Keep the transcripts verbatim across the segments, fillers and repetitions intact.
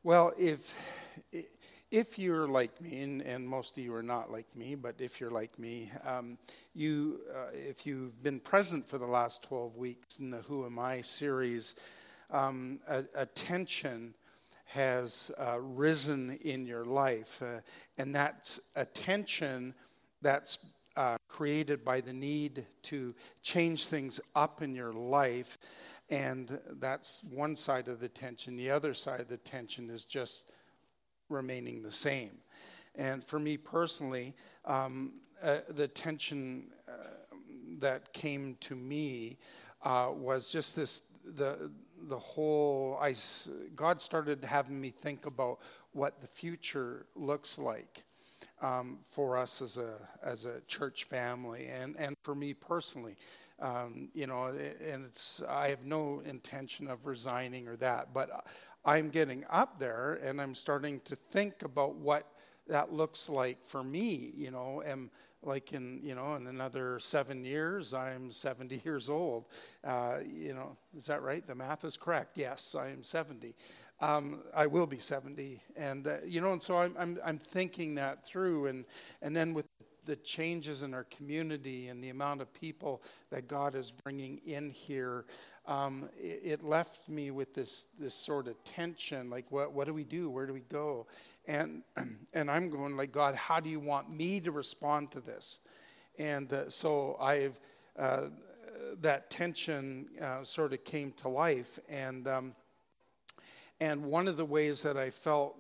Well, if if you're like me, and, and most of you are not like me, but if you're like me, um, you uh, if you've been present for the last twelve weeks in the Who Am I series, um, a, a tension has uh, risen in your life, uh, and that's a tension that's uh, created by the need to change things up in your life. And that's one side of the tension. The other side of the tension is just remaining the same. And for me personally, um, uh, the tension uh, that came to me uh, was just this, the the whole, I, God started having me think about what the future looks like um, for us as a as a church family, and, and for me personally. Um, you know, and it's, I have no intention of resigning or that, but I'm getting up there and I'm starting to think about what that looks like for me, you know, and like in, you know, in another seven years, I'm seventy years old. Uh, you know, is that right? The math is correct. Yes, I am seventy. Um, I will be seventy. And, uh, you know, and so I'm, I'm, I'm thinking that through, and, and then with the changes in our community and the amount of people that God is bringing in here, um, it, it left me with this this sort of tension, like what what do we do? Where do we go? And and I'm going like, God, how do you want me to respond to this? And uh, so I've uh, that tension uh, sort of came to life, and um, and one of the ways that I felt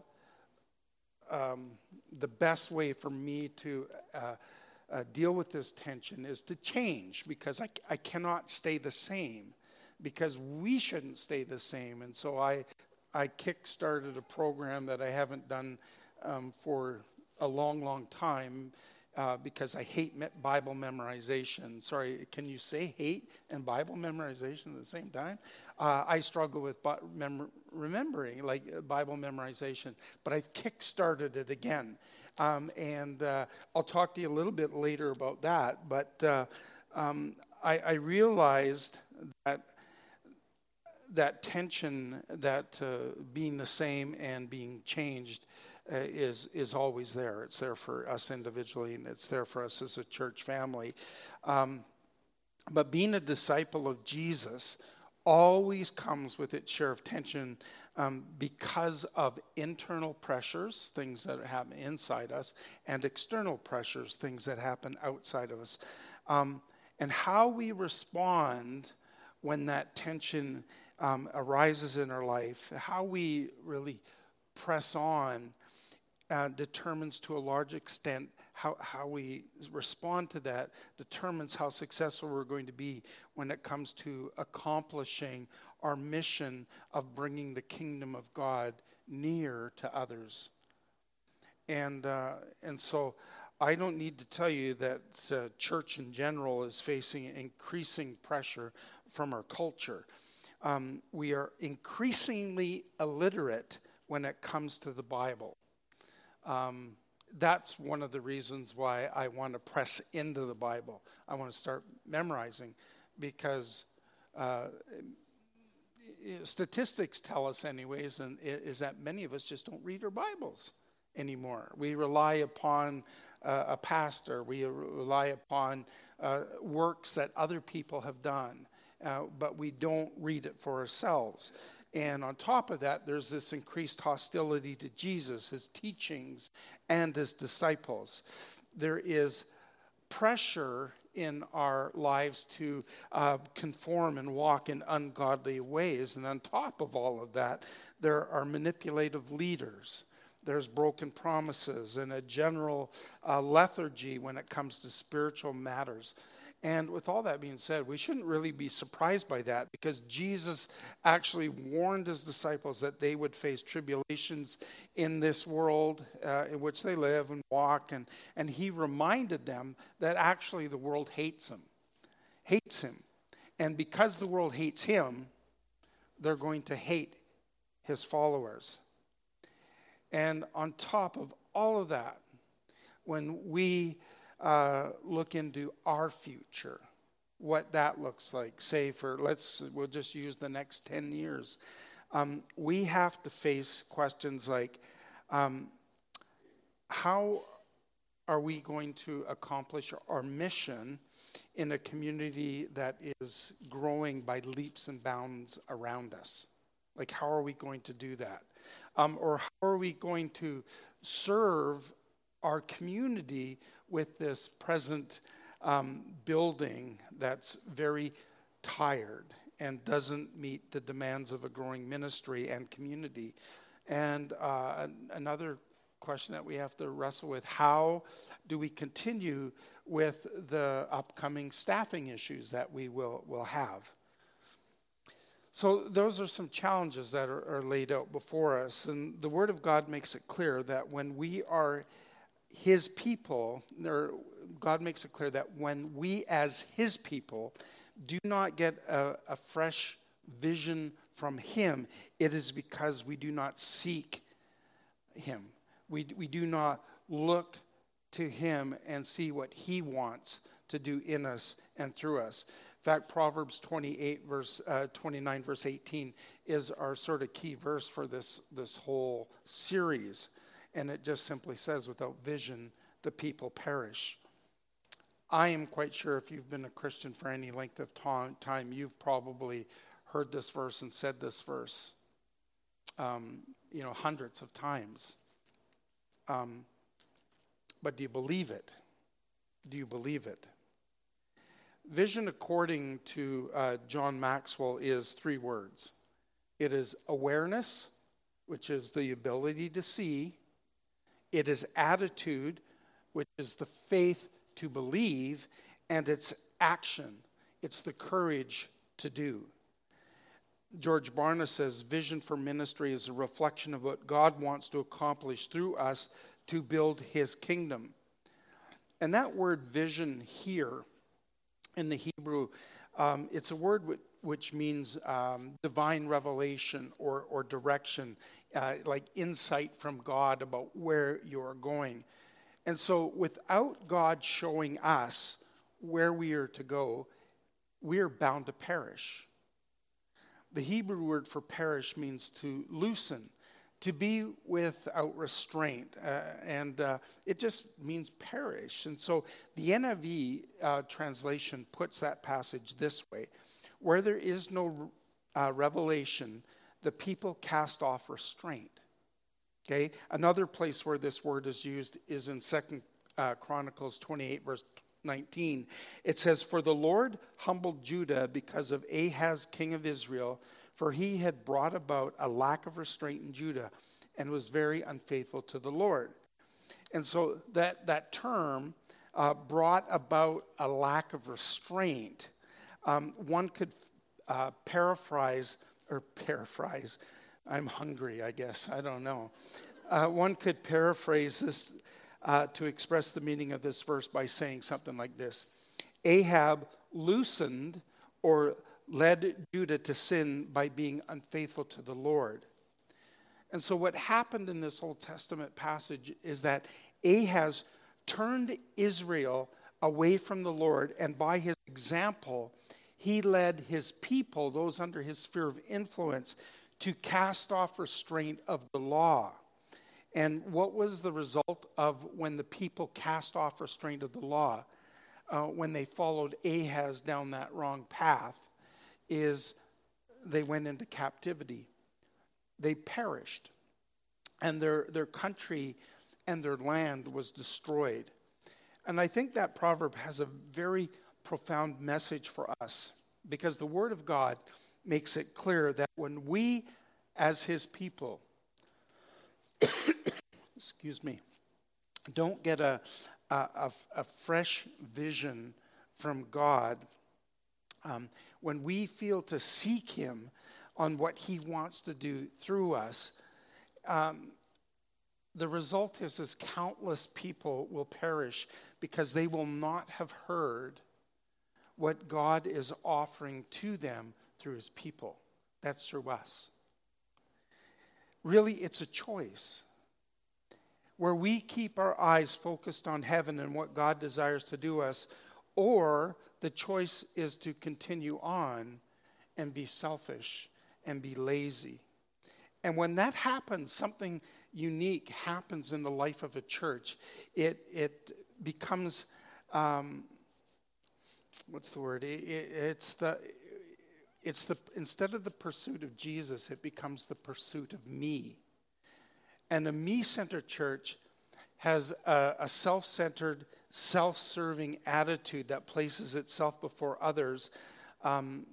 Um, the best way for me to uh, uh, deal with this tension is to change, because I, I cannot stay the same, because we shouldn't stay the same. And so I I kick-started a program that I haven't done um, for a long, long time uh, because I hate me- Bible memorization. Sorry, can you say hate and Bible memorization at the same time? Uh, I struggle with bi- mem- remembering, like uh, Bible memorization, but I've kick-started it again. Um, and uh, I'll talk to you a little bit later about that. But uh, um, I, I realized that that tension, that uh, being the same and being changed uh, is is always there. It's there for us individually, and it's there for us as a church family. Um, but being a disciple of Jesus always comes with its share of tension um, because of internal pressures, things that happen inside us, and external pressures, things that happen outside of us. Um, and how we respond when that tension um, arises in our life, how we really press on uh, determines to a large extent how, how we respond to that, determines how successful we're going to be when it comes to accomplishing our mission of bringing the kingdom of God near to others. And uh, and so I don't need to tell you that uh, church in general is facing increasing pressure from our culture. Um, we are increasingly illiterate when it comes to the Bible. Um, that's one of the reasons why I want to press into the Bible. I want to start memorizing, because uh, statistics tell us anyways, and is that many of us just don't read our Bibles anymore. We rely upon uh, a pastor. We rely upon uh, works that other people have done, uh, but we don't read it for ourselves. And on top of that, there's this increased hostility to Jesus, his teachings, and his disciples. There is pressure in our lives to uh, conform and walk in ungodly ways. And on top of all of that, there are manipulative leaders. There's broken promises and a general uh, lethargy when it comes to spiritual matters. And with all that being said, we shouldn't really be surprised by that, because Jesus actually warned his disciples that they would face tribulations in this world uh, in which they live and walk. And, and he reminded them that actually the world hates him, hates him. And because the world hates him, they're going to hate his followers. And on top of all of that, when we uh, look into our future, what that looks like, say for, let's, we'll just use the next ten years. um, we have to face questions like, um, how are we going to accomplish our mission in a community that is growing by leaps and bounds around us? Like, how are we going to do that? Um, or how are we going to serve our community with this present um, building that's very tired and doesn't meet the demands of a growing ministry and community? And uh, another question that we have to wrestle with, how do we continue with the upcoming staffing issues that we will, will have? So those are some challenges that are, are laid out before us. And the Word of God makes it clear that when we are His people, or God makes it clear that when we as His people do not get a, a fresh vision from Him, it is because we do not seek Him. We, we do not look to Him and see what He wants to do in us and through us. In fact, Proverbs twenty-eight, verse uh, twenty-nine, verse eighteen is our sort of key verse for this, this whole series. And it just simply says, without vision, the people perish. I am quite sure if you've been a Christian for any length of time, you've probably heard this verse and said this verse, um, you know, hundreds of times. Um, but do you believe it? Do you believe it? Vision, according to uh, John Maxwell, is three words. It is awareness, which is the ability to see. It is attitude, which is the faith to believe. And it's action. It's the courage to do. George Barna says, vision for ministry is a reflection of what God wants to accomplish through us to build His kingdom. And that word vision here in the Hebrew, um, it's a word which, which means um, divine revelation or, or direction, uh, like insight from God about where you're going. And so without God showing us where we are to go, we are bound to perish. The Hebrew word for perish means to loosen, to be without restraint, uh, and uh, it just means perish. And so the N I V uh, translation puts that passage this way: where there is no uh, revelation, the people cast off restraint. Okay, another place where this word is used is in Second uh, Chronicles twenty-eight, verse nineteen. It says, "For the Lord humbled Judah because of Ahaz, king of Israel, for he had brought about a lack of restraint in Judah and was very unfaithful to the Lord." And so that, that term uh, brought about a lack of restraint. Um, one could uh, paraphrase, or paraphrase, I'm hungry, I guess, I don't know. Uh, one could paraphrase this uh, to express the meaning of this verse by saying something like this: Ahab loosened or led Judah to sin by being unfaithful to the Lord. And so what happened in this Old Testament passage is that Ahaz turned Israel away from the Lord, and by his example, he led his people, those under his sphere of influence, to cast off restraint of the law. And what was the result of when the people cast off restraint of the law, uh, when they followed Ahaz down that wrong path? Is they went into captivity. They perished. And their, their country and their land was destroyed. And I think that proverb has a very profound message for us, because the Word of God makes it clear that when we, as His people, excuse me, don't get a, a, a fresh vision from God, um, when we feel to seek Him on what He wants to do through us, um, the result is, is countless people will perish because they will not have heard what God is offering to them through His people. That's through us. Really, it's a choice where we keep our eyes focused on heaven and what God desires to do us, or the choice is to continue on and be selfish and be lazy And when that happens, something unique happens in the life of a church. It it becomes, um, what's the word? It, it, it's the it's the instead of the pursuit of Jesus, it becomes the pursuit of me. And a me-centered church has a, a self-centered, self-serving attitude that places itself before others. Um,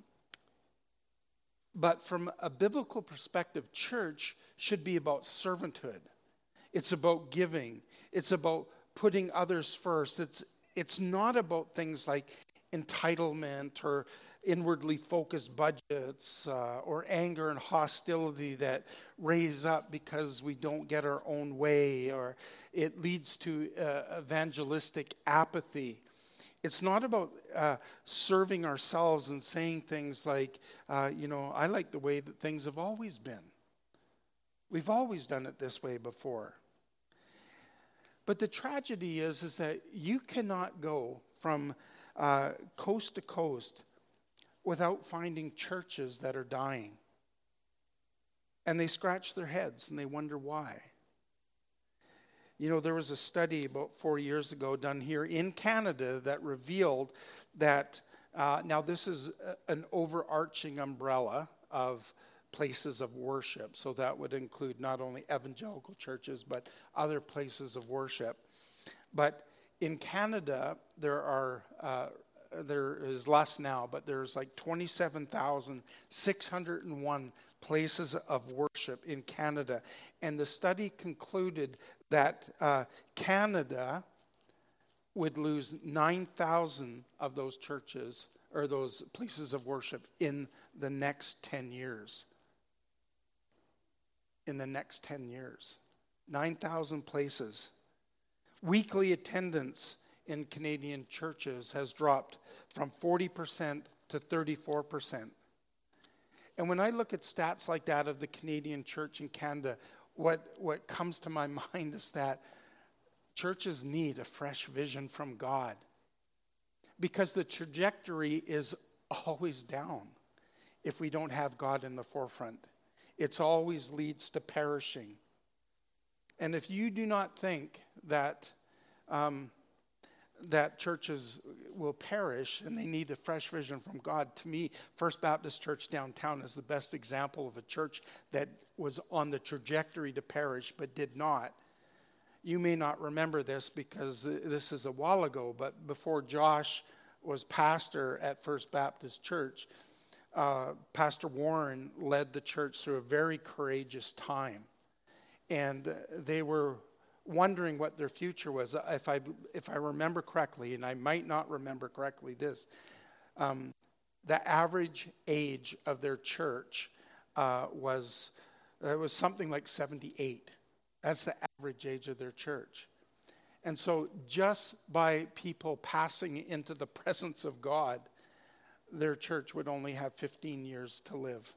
but from a biblical perspective, church should be about servanthood. It's about giving. It's about putting others first. It's it's not about things like entitlement or inwardly focused budgets uh, or anger and hostility that raise up because we don't get our own way, or it leads to uh, evangelistic apathy. It's not about uh, serving ourselves and saying things like, uh, you know, I like the way that things have always been. We've always done it this way before. But the tragedy is, is that you cannot go from uh, coast to coast without finding churches that are dying. And they scratch their heads and they wonder why. You know, there was a study about four years ago done here in Canada that revealed that, uh, now this is a, an overarching umbrella of places of worship. So that would include not only evangelical churches, but other places of worship. But in Canada, there are, uh, there is less now, but there's like twenty-seven thousand six hundred one places of worship in Canada. And the study concluded that uh, Canada would lose nine thousand of those churches or those places of worship in the next ten years. In the next ten years. nine thousand places. Weekly attendance in Canadian churches has dropped from forty percent to thirty-four percent. And when I look at stats like that of the Canadian church in Canada, what, what comes to my mind is that churches need a fresh vision from God, because the trajectory is always down if we don't have God in the forefront. It always leads to perishing. And if you do not think that um, that churches will perish and they need a fresh vision from God, to me, First Baptist Church downtown is the best example of a church that was on the trajectory to perish but did not. You may not remember this because this is a while ago, but before Josh was pastor at First Baptist Church, uh, Pastor Warren led the church through a very courageous time. And they were wondering what their future was. If I if I remember correctly, and I might not remember correctly this, um, the average age of their church uh, was, uh, was something like seventy-eight. That's the average age of their church. And so just by people passing into the presence of God, their church would only have fifteen years to live.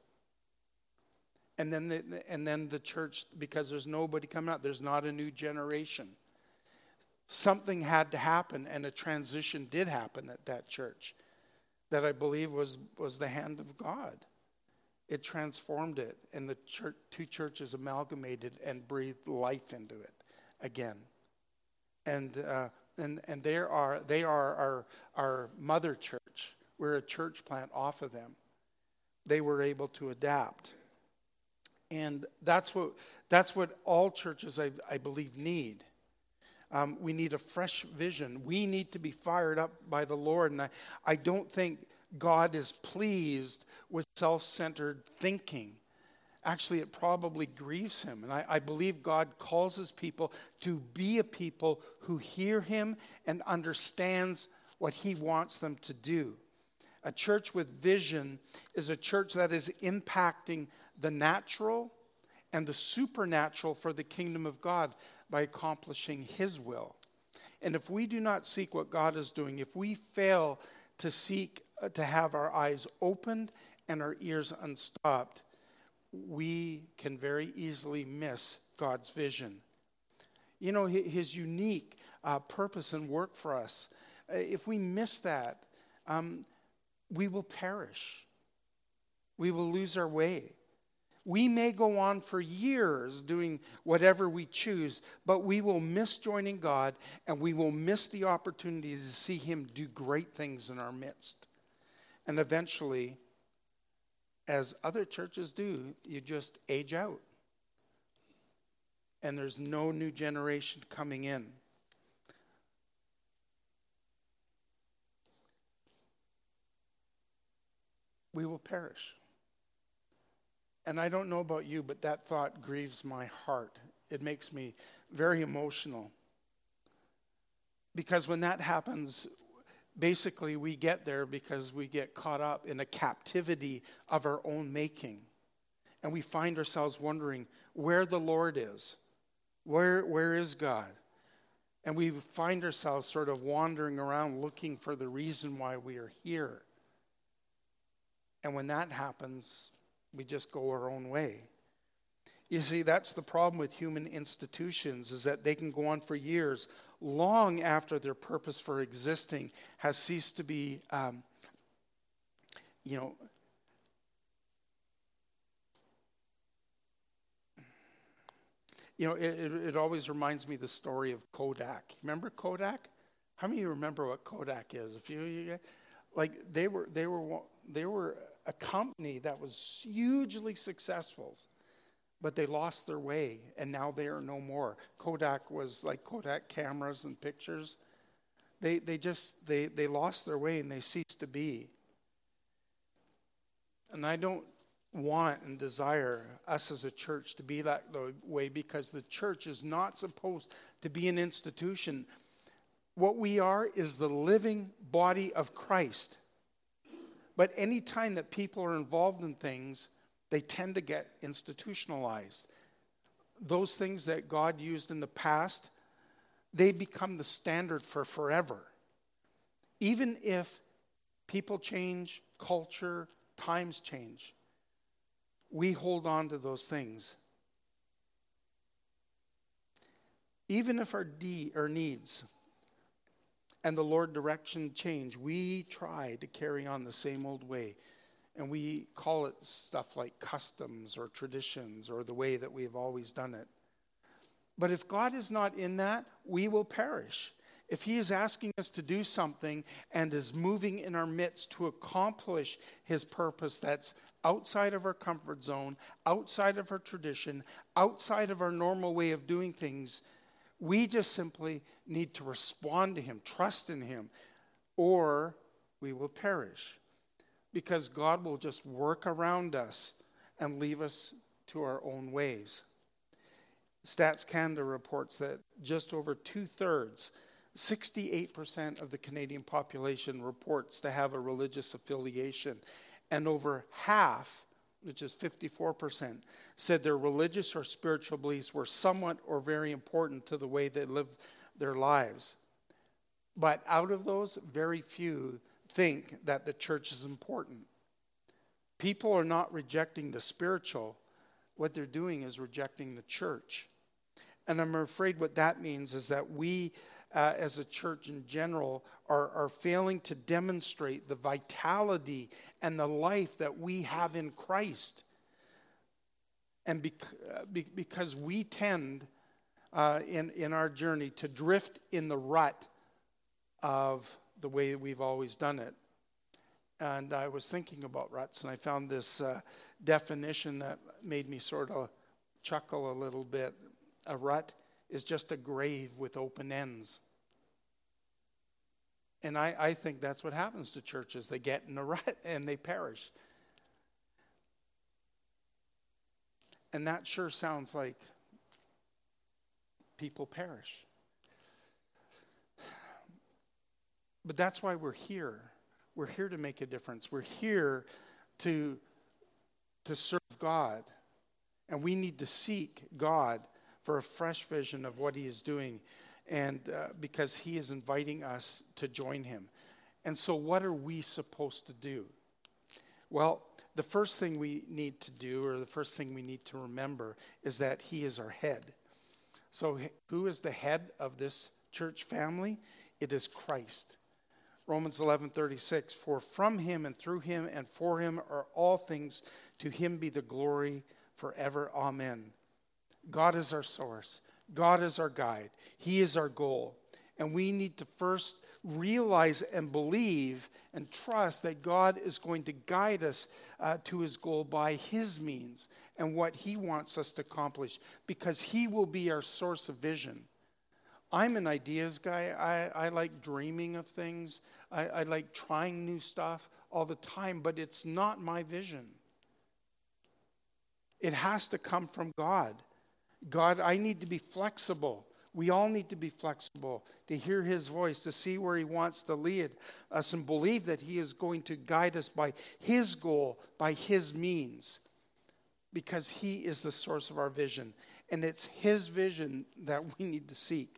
And then the, and then the church, because there's nobody coming out, there's not a new generation. Something had to happen, and a transition did happen at that church that I believe was, was the hand of God. It transformed it, and the church, two churches amalgamated and breathed life into it again. And uh, and and they are they are our our mother church. We're a church plant off of them. They were able to adapt. And that's what that's what all churches, I, I believe, need. Um, we need a fresh vision. We need to be fired up by the Lord. And I, I don't think God is pleased with self-centered thinking. Actually, it probably grieves him. And I, I believe God calls his people to be a people who hear him and understands what he wants them to do. A church with vision is a church that is impacting the natural and the supernatural for the kingdom of God by accomplishing his will. And if we do not seek what God is doing, if we fail to seek uh, to have our eyes opened and our ears unstopped, we can very easily miss God's vision. You know, his unique uh, purpose and work for us, uh, if we miss that, um, we will perish. We will lose our way. We may go on for years doing whatever we choose, but we will miss joining God, and we will miss the opportunity to see him do great things in our midst. And eventually, as other churches do, you just age out. And there's no new generation coming in. We will perish. And I don't know about you, but that thought grieves my heart. It makes me very emotional. Because when that happens, basically we get there because we get caught up in a captivity of our own making. And we find ourselves wondering where the Lord is. Where, where is God? And we find ourselves sort of wandering around looking for the reason why we are here. And when that happens, we just go our own way. You see, that's the problem with human institutions, is that they can go on for years, long after their purpose for existing has ceased to be, um, you know, you know, it, it, it always reminds me of the story of Kodak. Remember Kodak? How many of you remember what Kodak is? A few of you, like they were, they were, they were a company that was hugely successful, but they lost their way, and now they are no more. Kodak was like Kodak cameras and pictures. They they just they they lost their way and they ceased to be. And I don't want and desire us as a church to be that way, because the church is not supposed to be an institution. What we are is the living body of Christ. But any time that people are involved in things, they tend to get institutionalized. Those things that God used in the past, they become the standard for forever. Even if people change, culture, times change, we hold on to those things. Even if our de- our needs and the Lord direction change, we try to carry on the same old way. And we call it stuff like customs or traditions or the way that we have always done it. But if God is not in that, we will perish. If he is asking us to do something and is moving in our midst to accomplish his purpose that's outside of our comfort zone, outside of our tradition, outside of our normal way of doing things, we just simply need to respond to him, trust in him, or we will perish. Because God will just work around us and leave us to our own ways. Stats Canada reports that just over two-thirds, sixty-eight percent of the Canadian population reports to have a religious affiliation. And over half, which is fifty-four percent, said their religious or spiritual beliefs were somewhat or very important to the way they live their lives. But out of those, very few think that the church is important. People are not rejecting the spiritual. What they're doing is rejecting the church. And I'm afraid what that means is that we, uh, as a church in general, are, are failing to demonstrate the vitality and the life that we have in Christ. And bec- uh, be- because we tend, uh, in, in our journey, to drift in the rut of the way we've always done it. And I was thinking about ruts, and I found this uh, definition that made me sort of chuckle a little bit. A rut is just a grave with open ends. And I, I think that's what happens to churches. They get in a rut and they perish. And that sure sounds like people perish. But that's why we're here. We're here to make a difference. We're here to, to serve God. And we need to seek God for a fresh vision of what he is doing. And uh, because he is inviting us to join him. And so what are we supposed to do? Well, the first thing we need to do, or the first thing we need to remember, is that he is our head. So who is the head of this church family? It is Christ. Romans eleven thirty-six, for from him and through him and for him are all things, to him be the glory forever. Amen. God is our source. God is our guide. He is our goal. And we need to first realize and believe and trust that God is going to guide us uh, to his goal by his means and what he wants us to accomplish, because he will be our source of vision. I'm an ideas guy. I, I like dreaming of things. I, I like trying new stuff all the time, but it's not my vision. It has to come from God. God, I need to be flexible. We all need to be flexible to hear his voice, to see where he wants to lead us, and believe that he is going to guide us by his goal, by his means, because he is the source of our vision. And it's his vision that we need to seek.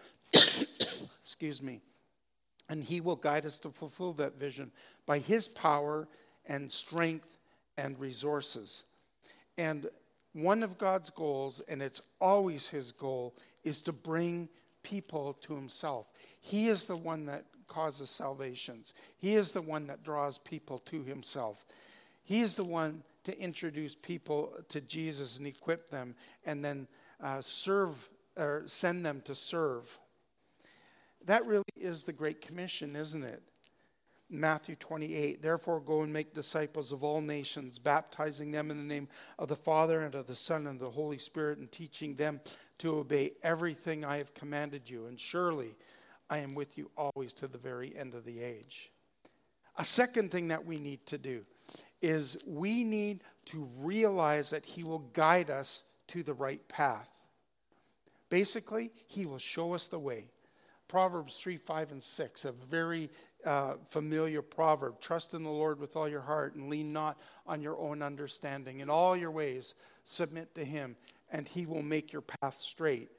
Excuse me. And he will guide us to fulfill that vision by his power and strength and resources. And one of God's goals, and it's always his goal, is to bring people to himself. He is the one that causes salvations. He is the one that draws people to himself. He is the one to introduce people to Jesus and equip them, and then uh, serve or send them to serve. That really is the Great Commission, isn't it? Matthew twenty-eight, therefore go and make disciples of all nations, baptizing them in the name of the Father and of the Son and the Holy Spirit, and teaching them to obey everything I have commanded you. And surely I am with you always to the very end of the age. A second thing that we need to do is we need to realize that he will guide us to the right path. Basically, he will show us the way. Proverbs three, five, and six, a very uh, familiar proverb. Trust in the Lord with all your heart and lean not on your own understanding. In all your ways, submit to him, and he will make your path straight.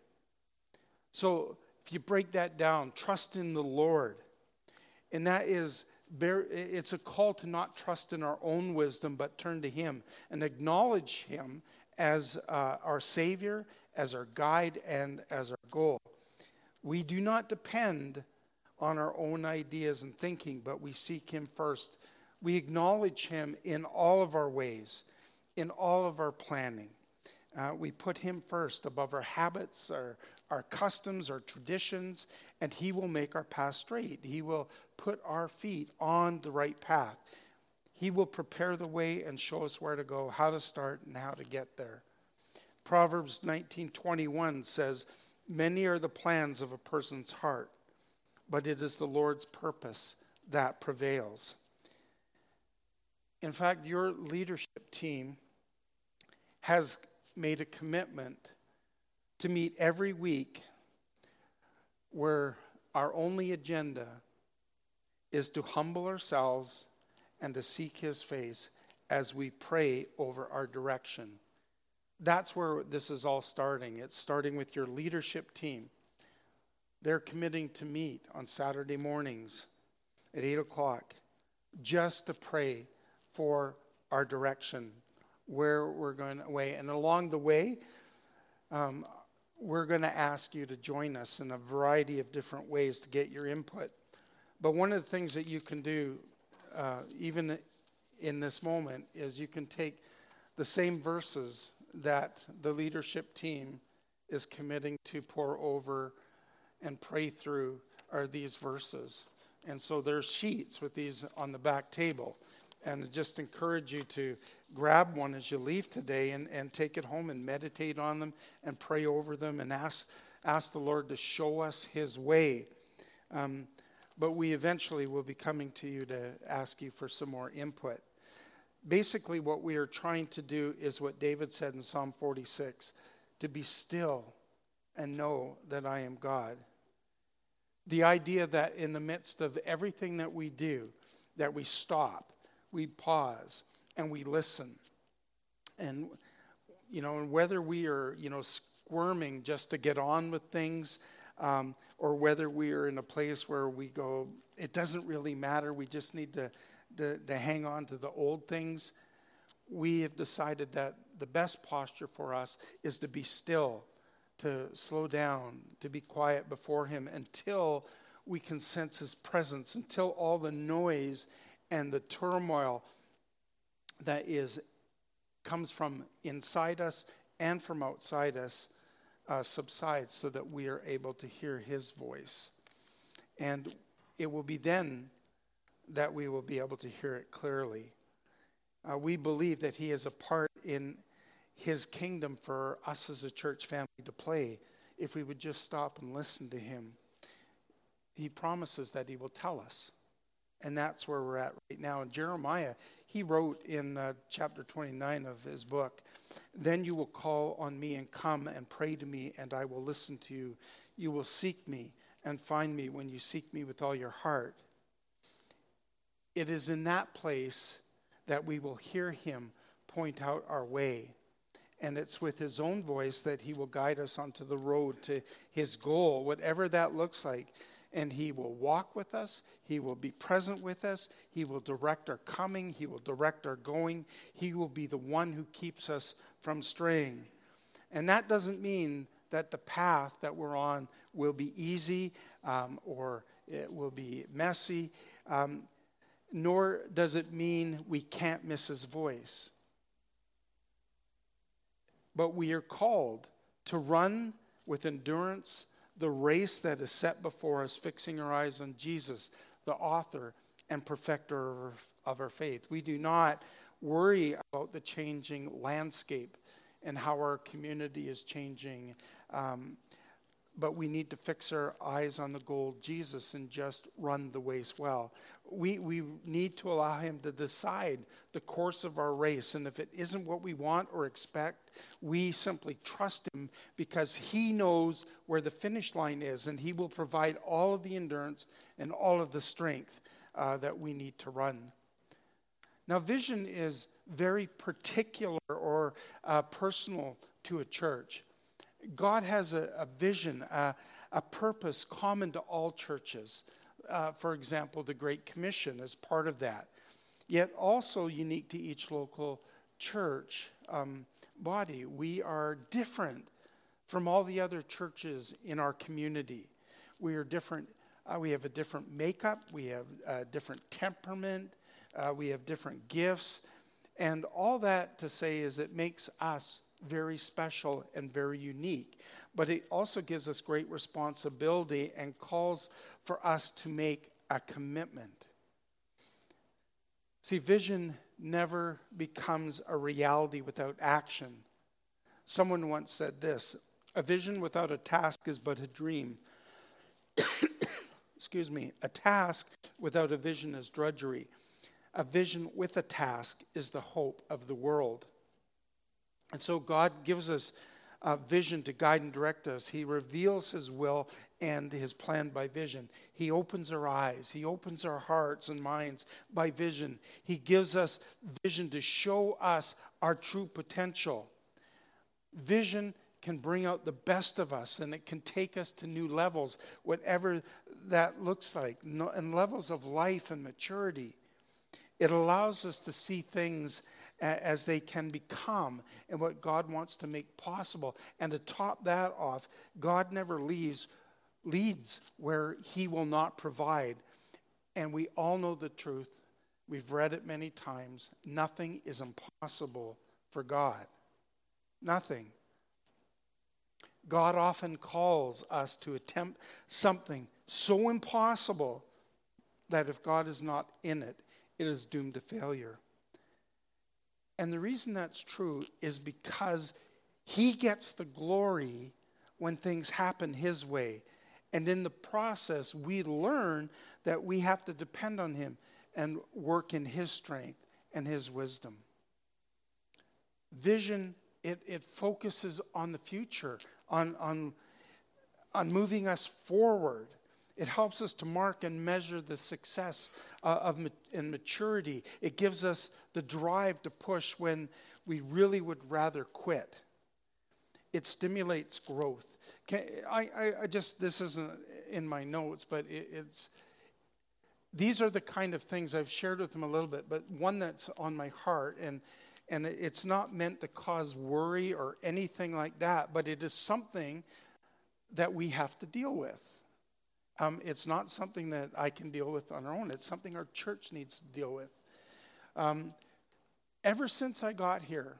So if you break that down, trust in the Lord. And that is, it's a call to not trust in our own wisdom, but turn to him and acknowledge him as uh, our Savior, as our guide, and as our goal. We do not depend on our own ideas and thinking, but we seek him first. We acknowledge him in all of our ways, in all of our planning. Uh, we put him first above our habits, our, our customs, our traditions, and he will make our path straight. He will put our feet on the right path. He will prepare the way and show us where to go, how to start, and how to get there. Proverbs nineteen twenty-one says, many are the plans of a person's heart, but it is the Lord's purpose that prevails. In fact, your leadership team has made a commitment to meet every week where our only agenda is to humble ourselves and to seek his face as we pray over our direction. That's where this is all starting. It's starting with your leadership team. They're committing to meet on Saturday mornings at eight o'clock just to pray for our direction, where we're going away. And along the way, um, we're going to ask you to join us in a variety of different ways to get your input. But one of the things that you can do, uh, even in this moment, is you can take the same verses that the leadership team is committing to pour over and pray through are these verses. And so there's sheets with these on the back table. And I just encourage you to grab one as you leave today and, and take it home and meditate on them and pray over them and ask, ask the Lord to show us his way. Um, but we eventually will be coming to you to ask you for some more input. Basically, what we are trying to do is what David said in Psalm forty-six, to be still and know that I am God. The idea that in the midst of everything that we do, that we stop, we pause, and we listen. And, you know, and whether we are, you know, squirming just to get on with things, um, or whether we are in a place where we go, it doesn't really matter, we just need to To, to hang on to the old things, we have decided that the best posture for us is to be still, to slow down, to be quiet before him until we can sense his presence, until all the noise and the turmoil that is comes from inside us and from outside us uh, subsides so that we are able to hear his voice. And it will be then that we will be able to hear it clearly. Uh, we believe that he has a part in his kingdom for us as a church family to play if we would just stop and listen to him. He promises that he will tell us. And that's where we're at right now. And Jeremiah, he wrote in uh, chapter twenty-nine of his book, "Then you will call on me and come and pray to me, and I will listen to you. You will seek me and find me when you seek me with all your heart." It is in that place that we will hear him point out our way. And it's with his own voice that he will guide us onto the road to his goal, whatever that looks like. And he will walk with us. He will be present with us. He will direct our coming. He will direct our going. He will be the one who keeps us from straying. And that doesn't mean that the path that we're on will be easy um, or it will be messy. Um, nor does it mean we can't miss his voice. But we are called to run with endurance the race that is set before us, fixing our eyes on Jesus, the author and perfecter of our, of our faith. We do not worry about the changing landscape and how our community is changing, um, but we need to fix our eyes on the goal, Jesus, and just run the race well. We we need to allow him to decide the course of our race, and if it isn't what we want or expect, we simply trust him because he knows where the finish line is, and he will provide all of the endurance and all of the strength uh, that we need to run. Now, vision is very particular or uh, personal to a church. God has a, a vision, a, a purpose common to all churches. Uh, for example, the Great Commission is part of that. Yet also unique to each local church um, body. We are different from all the other churches in our community. We are different. Uh, we have a different makeup. We have a different temperament. Uh, we have different gifts. And all that to say is it makes us very special and very unique. But it also gives us great responsibility and calls for us to make a commitment. See, vision never becomes a reality without action. Someone once said this: "A vision without a task is but a dream." Excuse me. "A task without a vision is drudgery. A vision with a task is the hope of the world." And so God gives us a vision to guide and direct us. He reveals his will and his plan by vision. He opens our eyes. He opens our hearts and minds by vision. He gives us vision to show us our true potential. Vision can bring out the best of us, and it can take us to new levels, whatever that looks like, and levels of life and maturity. It allows us to see things as they can become and what God wants to make possible. And to top that off, God never leaves, leads where he will not provide. And we all know the truth. We've read it many times. Nothing is impossible for God. Nothing. God often calls us to attempt something so impossible that if God is not in it, it is doomed to failure. And the reason that's true is because he gets the glory when things happen his way. And in the process, we learn that we have to depend on him and work in his strength and his wisdom. Vision, it, it focuses on the future, on, on, on moving us forward. It helps us to mark and measure the success uh, of and maturity. It gives us the drive to push when we really would rather quit. It stimulates growth. Can, I, I, I just, this isn't in my notes, but it, it's, these are the kind of things I've shared with them a little bit, but one that's on my heart, and and it's not meant to cause worry or anything like that, but it is something that we have to deal with. Um, it's not something that I can deal with on our own. It's something our church needs to deal with. Um, ever since I got here,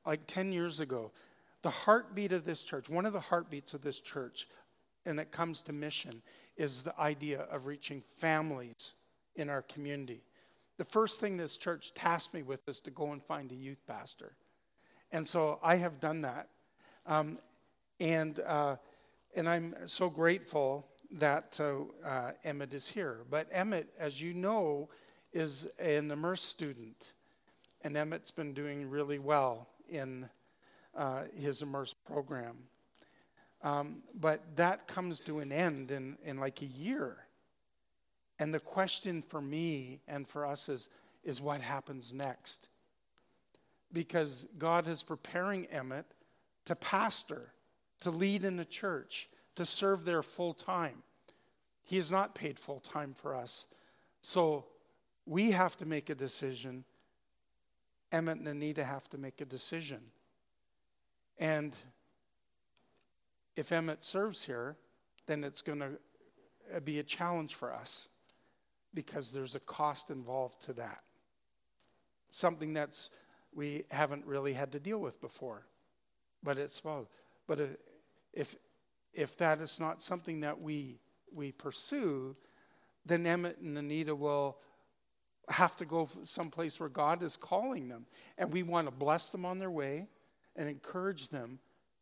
like ten years ago, the heartbeat of this church, one of the heartbeats of this church, and it comes to mission, is the idea of reaching families in our community. The first thing this church tasked me with is to go and find a youth pastor. And so I have done that. Um, and uh, and I'm so grateful that uh, uh, Emmett is here. But Emmett, as you know, is an Immerse student. And Emmett's been doing really well in uh, his Immerse program. Um, but that comes to an end in, in like a year. And the question for me and for us is, is what happens next? Because God is preparing Emmett to pastor, to lead in the church, to serve there full time. He is not paid full time for us. So we have to make a decision. Emmett and Anita have to make a decision. And if Emmett serves here, then it's going to be a challenge for us because there's a cost involved to that. Something that's we haven't really had to deal with before. But it's well, but if if that is not something that we we pursue, then Emmett and Anita will have to go someplace where God is calling them. And we want to bless them on their way and encourage them.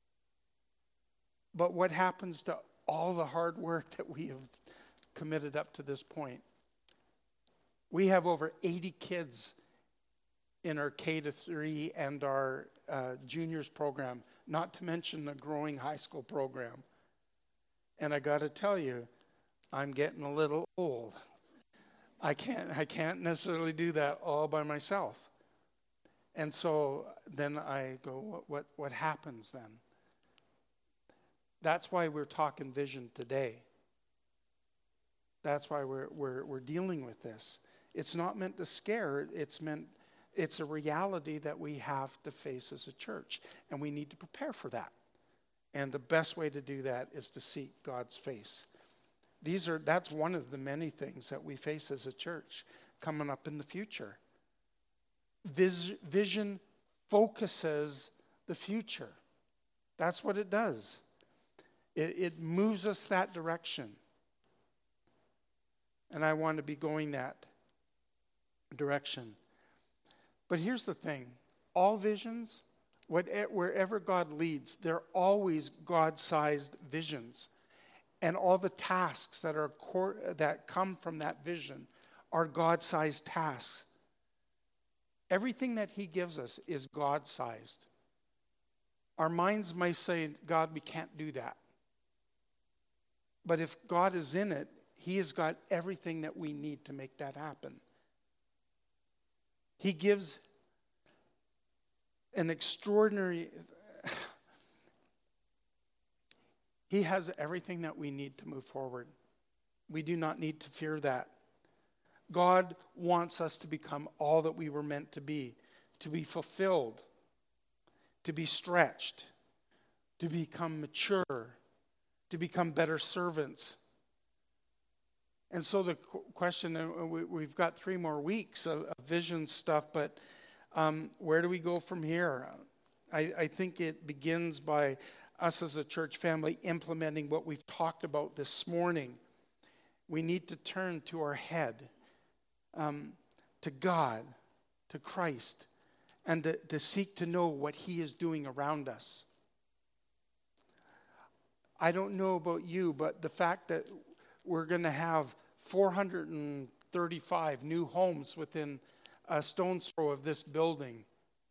But what happens to all the hard work that we have committed up to this point? We have over eighty kids in our K to three and our uh, juniors program, not to mention the growing high school program. And I got to tell you, I'm getting a little old. I can't I can't necessarily do that all by myself. And so then I go, what what, what happens then? That's why we're talking vision today. That's why we're we're we're dealing with this. It's not meant to scare, it's meant it's a reality that we have to face as a church, and we need to prepare for that. And the best way to do that is to seek God's face. These are that's one of the many things that we face as a church coming up in the future. Vis, vision focuses the future. That's what it does. It, it moves us that direction. And I want to be going that direction. But here's the thing. All visions, wherever God leads, they're always God-sized visions. And all the tasks that are core, that come from that vision are God-sized tasks. Everything that he gives us is God-sized. Our minds may say, God, we can't do that. But if God is in it, he has got everything that we need to make that happen. He gives an extraordinary... He has everything that we need to move forward. We do not need to fear that. God wants us to become all that we were meant to be, to be fulfilled, to be stretched, to become mature, to become better servants. And so the question, we've got three more weeks of vision stuff, but um, where do we go from here? I, I think it begins by us as a church family implementing what we've talked about this morning. We need to turn to our head, um, to God, to Christ, and to, to seek to know what he is doing around us. I don't know about you, but the fact that we're going to have four hundred thirty-five new homes within a stone's throw of this building,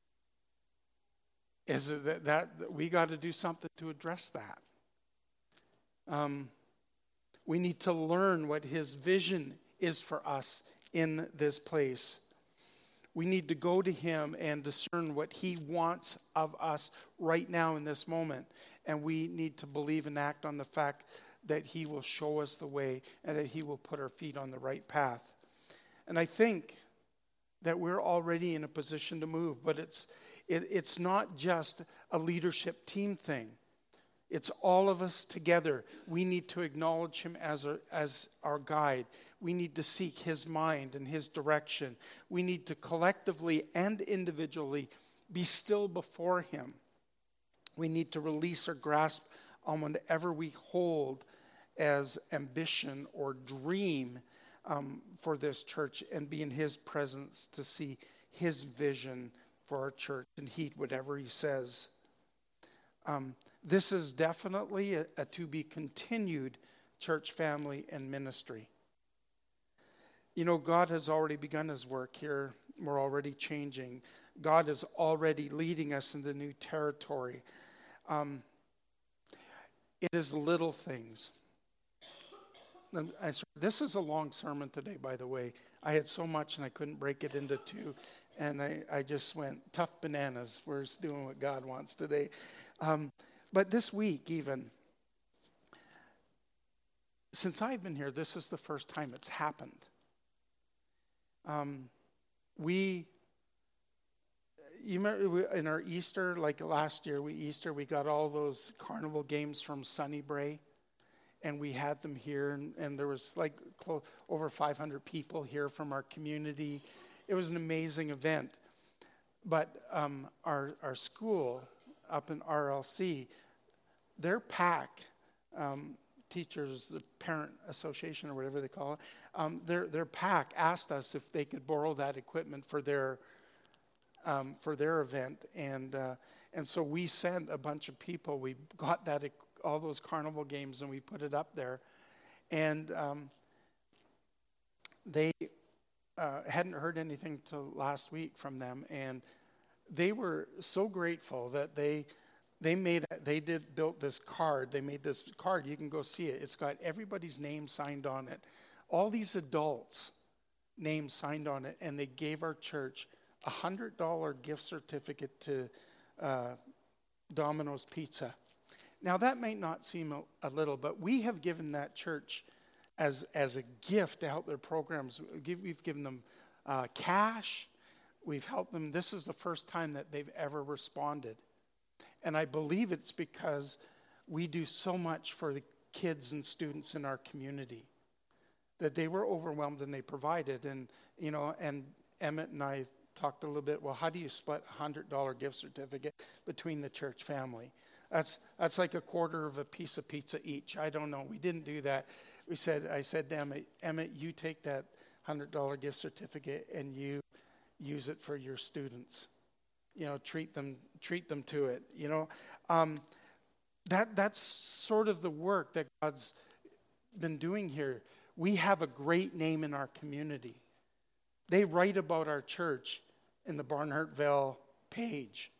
is that, that we got to do something to address that. Um, we need to learn what his vision is for us in this place. We need to go to him and discern what he wants of us right now in this moment. And we need to believe and act on the fact that he will show us the way and that he will put our feet on the right path. And I think that we're already in a position to move, but it's it, it's not just a leadership team thing. It's all of us together. We need to acknowledge him as our, as our guide. We need to seek his mind and his direction. We need to collectively and individually be still before him. We need to release or grasp on whatever we hold as ambition or dream um, for this church, and be in his presence to see his vision for our church and heed whatever he says. Um, this is definitely a, a to be continued church family and ministry. You know, God has already begun his work here. We're already changing. God is already leading us into new territory. Um, it is little things. This is a long sermon today, by the way. I had so much and I couldn't break it into two. And I, I just went, tough bananas. We're just doing what God wants today. Um, but this week even, since I've been here, this is the first time it's happened. Um, we, you remember we, in our Easter, like last year, we Easter, we got all those carnival games from Sunnybray, and we had them here, and, and there was like close, over five hundred people here from our community. It was an amazing event. But um, our our school up in R L C, their PAC, um, teachers, the parent association or whatever they call it, um, their their PAC asked us if they could borrow that equipment for their um, for their event, and uh, and so we sent a bunch of people. We got that all those carnival games and we put it up there, and um, they uh, hadn't heard anything till last week from them, and they were so grateful that they. They made, they did, built this card. They made this card. You can go see it. It's got everybody's name signed on it. All these adults' names signed on it. And they gave our church a one hundred dollars gift certificate to uh, Domino's Pizza. Now, that might not seem a, a little, but we have given that church as, as a gift to help their programs. We've given them uh, cash. We've helped them. This is the first time that they've ever responded. And I believe it's because we do so much for the kids and students in our community that they were overwhelmed and they provided. And, you know, and Emmett and I talked a little bit, well, how do you split a one hundred dollars gift certificate between the church family? That's that's like a quarter of a piece of pizza each. I don't know. We didn't do that. We said, I said to Emmett, Emmett, you take that one hundred dollars gift certificate and you use it for your students. You know, treat them, treat them to it. You know, um, that that's sort of the work that God's been doing here. We have a great name in our community. They write about our church in the Barnhartville page,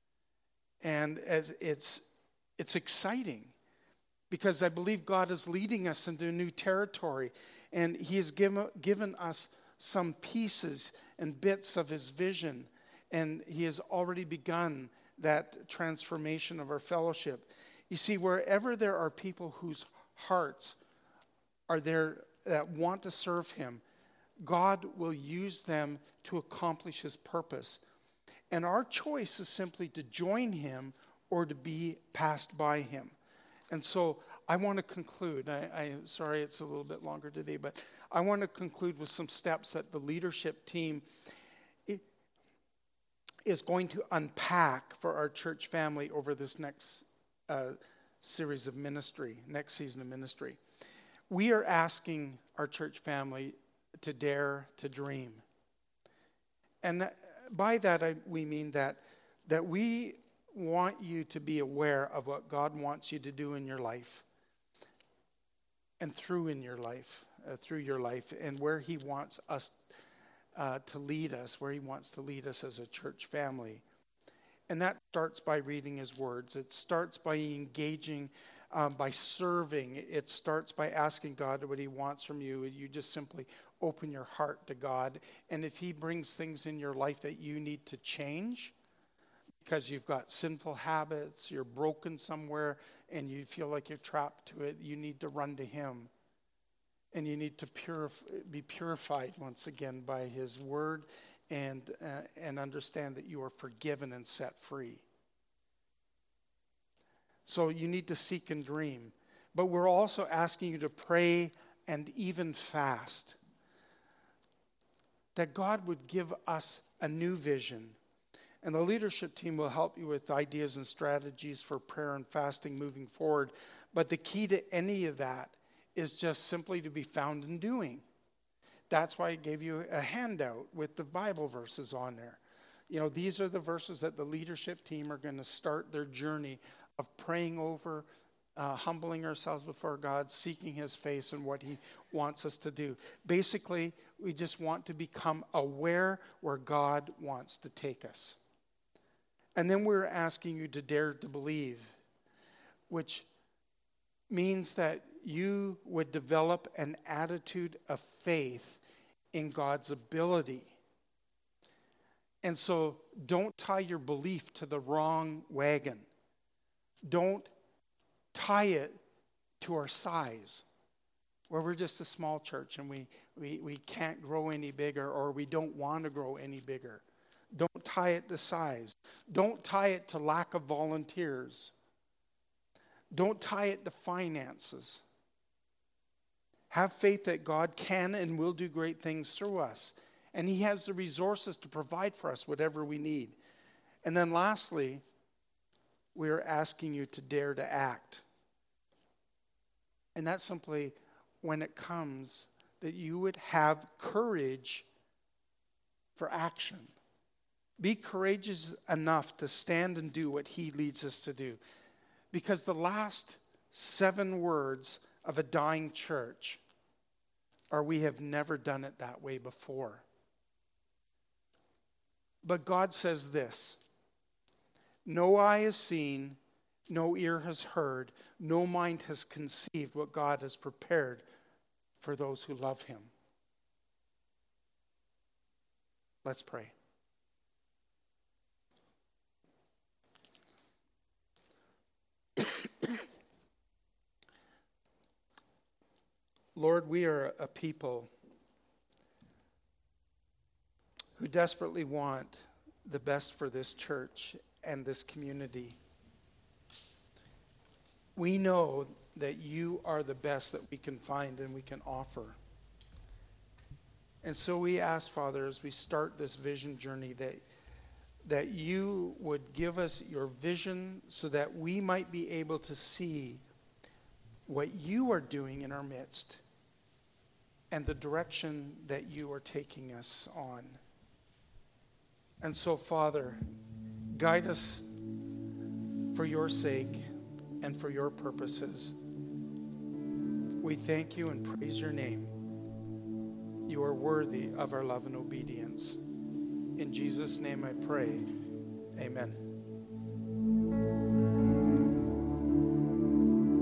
and as it's it's exciting because I believe God is leading us into a new territory, and He has given given us some pieces and bits of His vision. And He has already begun that transformation of our fellowship. You see, wherever there are people whose hearts are there that want to serve Him, God will use them to accomplish His purpose. And our choice is simply to join Him or to be passed by Him. And so I want to conclude. I, I sorry it's a little bit longer today, but I want to conclude with some steps that the leadership team is going to unpack for our church family over this next uh, series of ministry, next season of ministry. We are asking our church family to dare to dream. And that, by that I, we mean that, that we want you to be aware of what God wants you to do in your life and through in your life, uh, through your life, and where He wants us Uh, to lead us, where He wants to lead us as a church family. And that starts by reading His words. It starts by engaging, um, by serving. It starts by asking God what He wants from you. You just simply open your heart to God. And if He brings things in your life that you need to change, because you've got sinful habits, you're broken somewhere, and you feel like you're trapped to it, you need to run to Him. And you need to purif- be purified once again by His word and uh, and understand that you are forgiven and set free. So you need to seek and dream. But we're also asking you to pray and even fast. That God would give us a new vision. And the leadership team will help you with ideas and strategies for prayer and fasting moving forward. But the key to any of that is just simply to be found in doing. That's why I gave you a handout with the Bible verses on there. You know, these are the verses that the leadership team are going to start their journey of praying over, uh, humbling ourselves before God, seeking his face and what he wants us to do. Basically, we just want to become aware where God wants to take us. And then we're asking you to dare to believe, which means that you would develop an attitude of faith in God's ability. And so don't tie your belief to the wrong wagon. Don't tie it to our size, where we're just a small church and we, we, we can't grow any bigger, or we don't want to grow any bigger. Don't tie it to size. Don't tie it to lack of volunteers. Don't tie it to finances. Have faith that God can and will do great things through us. And he has the resources to provide for us whatever we need. And then lastly, we are asking you to dare to act. And that's simply when it comes that you would have courage for action. Be courageous enough to stand and do what he leads us to do. Because the last seven words of a dying church are, we have never done it that way before. But God says this: no eye has seen, no ear has heard, no mind has conceived what God has prepared for those who love him. Let's pray. Lord, we are a people who desperately want the best for this church and this community. We know that you are the best that we can find and we can offer. And so we ask, Father, as we start this vision journey, that, that you would give us your vision so that we might be able to see what you are doing in our midst and the direction that you are taking us on. And so, Father, guide us for your sake and for your purposes. We thank you and praise your name. You are worthy of our love and obedience. In Jesus' name I pray. Amen.